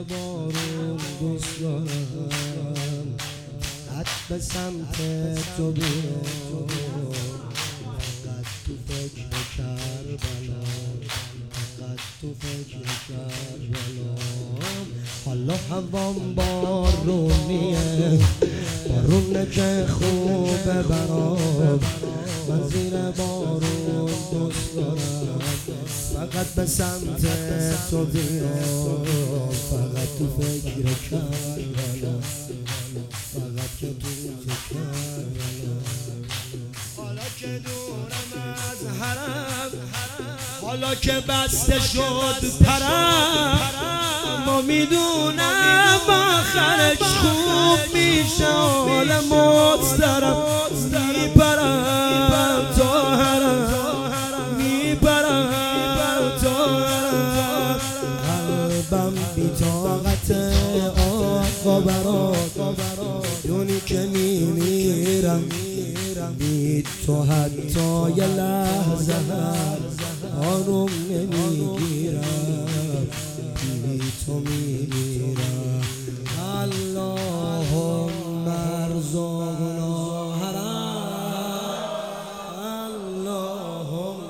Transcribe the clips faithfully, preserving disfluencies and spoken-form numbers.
بارون دوست دارم، خط به سمت تو بیام، فقط تو فکر کربلا، فقط تو فکر کربلا. حالا هوام بارونیه، بارونه که خوبه برام، من زیر بارون دوست دارم، فقط به سمت تو بیام، فقط تو فکر کربلا، فقط که تو فکر کربلا. حالا که دورم از حرم، حالا که بسته شد پرم، ما میدونم آخرش خوب میشه، حال مسترم میپرم تا حرم، میپرم تا حرم. قلبم بی طاقت آقا برات، دونی که میمیرم بی تو، حتی یه لحظه آروم نمیگیرم، بی تو میمیرم. اللهم ارزقنا حرام، اللهم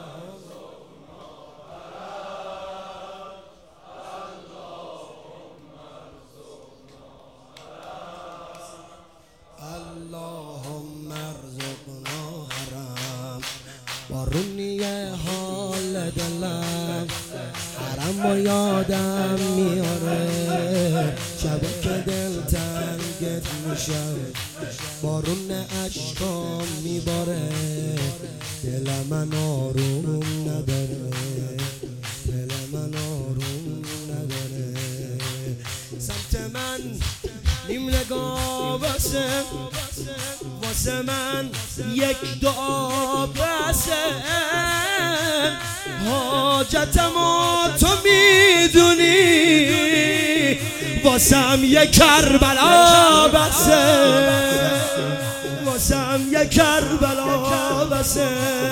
اللهم ارزقنا حرام. بارونیه حال دلم، حرم و یادم میاره، شب که دل تنگت میشم، بارون اشکام میباره، دل من آروم نداره، دل من آروم نداره. سمت من نیم نگاه واسه، واسه من یک دعا بسه، حاجتمو تو میدونی، واسم یک کربلا بسه، واسم یک کربلا بسه.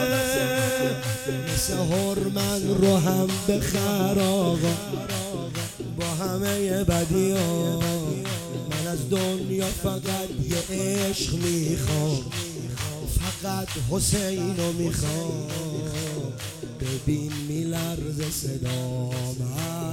سحر من رو هم بخر آقا، با همه بدیام، من از دنیا فقط یه عشق میخوام، فقط حسینو میخوام، ببین میلرزه صدام.